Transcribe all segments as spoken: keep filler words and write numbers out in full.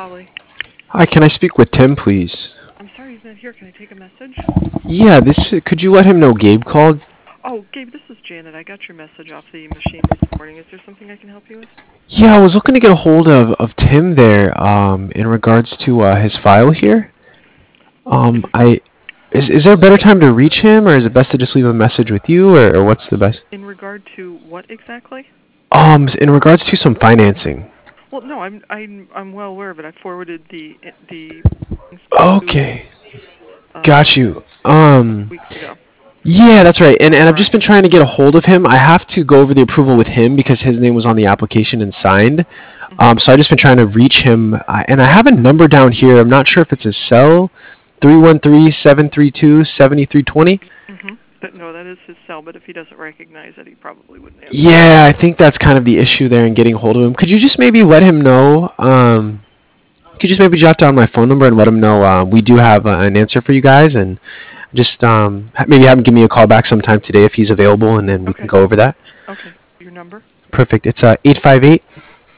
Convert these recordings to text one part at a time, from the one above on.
Holly. Hi, can I speak with Tim, please? I'm sorry he's not here. Can I take a message? Yeah, this. Could you let him know Gabe called? Oh, Gabe, this is Janet. I got your message off the machine this morning. Is there something I can help you with? Yeah, I was looking to get a hold of, of Tim there um, in regards to uh, his file here. Um, I is is there a better time to reach him, or is it best to just leave a message with you, or, or what's the best? In regard to what exactly? Um, in regards to some financing. Well, no, I'm I'm I'm well aware of it. I forwarded the the to Okay, um, got you. Um, weeks ago. yeah, that's right. And and I've just Right. been trying to get a hold of him. I have to go over the approval with him because his name was on the application and signed. Mm-hmm. Um, so I just been trying to reach him, uh, and I have a number down here. I'm not sure if it's his cell, three one three, seven three two, seven three two zero. Mm-hmm. But no, that is his cell. But if he doesn't recognize it, he probably wouldn't answer. Yeah, I think that's kind of the issue there in getting a hold of him. Could you just maybe let him know? Um, could you just maybe jot down my phone number and let him know uh, we do have uh, an answer for you guys, and just um, ha- maybe have him give me a call back sometime today if he's available, and then we can Okay. go over that. Okay. Your number? Perfect. It's uh, eight five eight,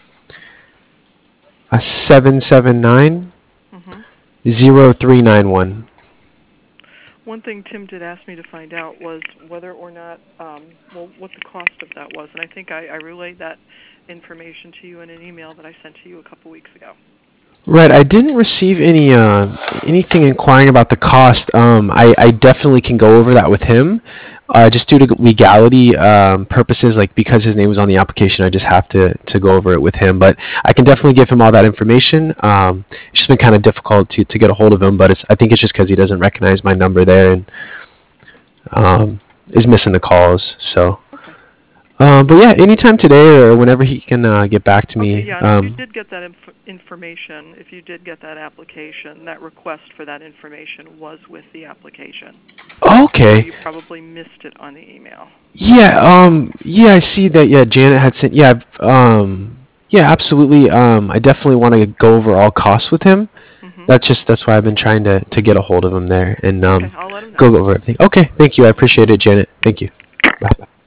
seven seven nine, Mm-hmm. zero three nine one. One thing Tim did ask me to find out was whether or not, um, well, what the cost of that was, and I think I, I relayed that information to you in an email that I sent to you a couple weeks ago. Right, I didn't receive any uh, anything inquiring about the cost. Um, I, I definitely can go over that with him. Uh, just due to legality um, purposes, like because his name was on the application, I just have to, to go over it with him. But I can definitely give him all that information. Um, it's just been kind of difficult to, to get a hold of him, but it's I think it's just because he doesn't recognize my number there and um, is missing the calls. So, Okay. um, but yeah, anytime today or whenever he can uh, get back to Okay, me. yeah, and if you Um, did get that inf- information, if you did get that application, that request for that information was with the application. So okay. you probably missed it on the email. Yeah, um, yeah, I see that. Yeah, Janet had sent. Yeah, um, yeah, absolutely. Um, I definitely want to go over all costs with him. Mm-hmm. That's just that's why I've been trying to to get a hold of him there and Okay, um, I'll let him know. go over everything. Okay, thank you. I appreciate it, Janet. Thank you. Bye.